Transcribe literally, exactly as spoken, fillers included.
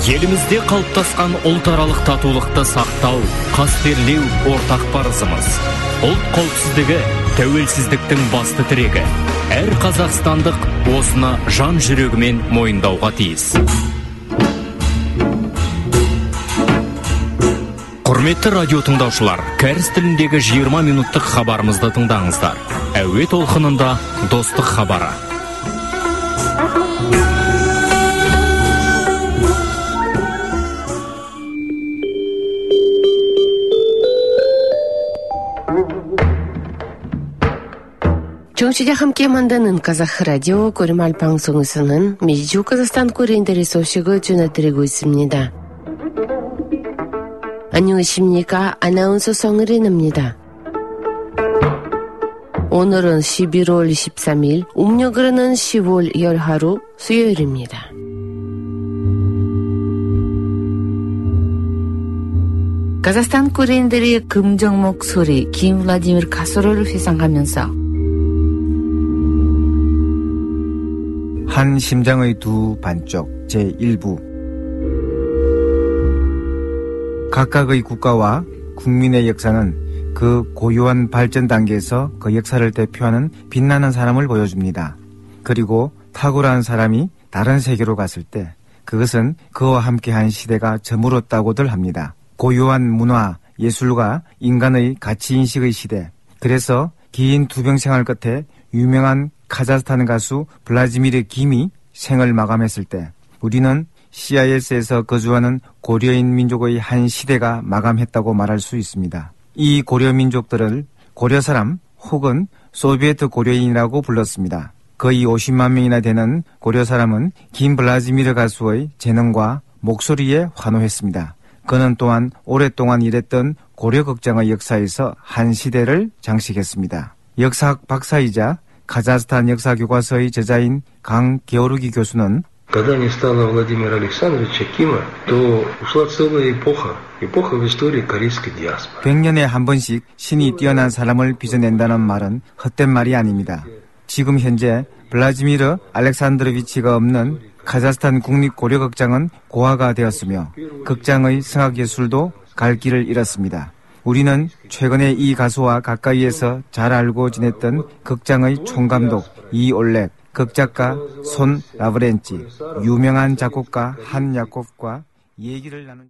Елімізде қалыптасқан ұлтаралық татулықты сақтау, қастерлеу ортақ парызымыз. Ұлт қауіпсіздігі тәуелсіздіктің басты тірегі. Әр қазақстандық осыны жан жүрегімен мойындауға тиіс. Құрметті радио тыңдаушылар, кәріс тіліндегі жиырма минуттық хабарымызды тыңдаңыздар. Әуе толқынында достық хабары. 정치자 함께 만드는 카자흐라디오 고리말 방송에서는 미주 카자흐스탄 코리인들의 소식을 전해드리고 있습니다. 안녕하십니까? 아나운서 성의린입니다. 오늘은 십일월 이십삼일, 음력으로는 시월 열하루 수요일입니다. 카자흐스탄 코리인들의 긍정 목소리 김블라디미르 카소로를 회상하면서 한 심장의 두 반쪽 제일 부 각각의 국가와 국민의 역사는 그 고유한 발전 단계에서 그 역사를 대표하는 빛나는 사람을 보여줍니다. 그리고 탁월한 사람이 다른 세계로 갔을 때 그것은 그와 함께한 시대가 저물었다고들 합니다. 고유한 문화, 예술과 인간의 가치인식의 시대. 그래서 긴 투병 생활 끝에 유명한 카자흐스탄 가수 블라지미르 김이 생을 마감했을 때 우리는 씨아이에스에서 거주하는 고려인 민족의 한 시대가 마감했다고 말할 수 있습니다. 이 고려 민족들을 고려 사람 혹은 소비에트 고려인이라고 불렀습니다. 거의 오십만 명이나 되는 고려 사람은 김 블라지미르 가수의 재능과 목소리에 환호했습니다. 그는 또한 오랫동안 일했던 고려극장의 역사에서 한 시대를 장식했습니다. 역사학 박사이자 카자흐스탄 역사교과서의 저자인 강 게오르기 교수는 Когда не стало Владимира Александровича Кима, то ушла целая эпоха, эпоха в истории корейской диаспоры. 백 년에 한 번씩 신이 뛰어난 사람을 빚어낸다는 말은 헛된 말이 아닙니다. 지금 현재 블라지미르 알렉산드로비치가 없는 카자흐스탄 국립고려극장은 고아가 되었으며 극장의 성악예술도 갈 길을 잃었습니다. 우리는 최근에 이 가수와 가까이에서 잘 알고 지냈던 극장의 총감독 이올렉, 극작가 손 라브렌치, 유명한 작곡가 한 야콥과 얘기를 나눈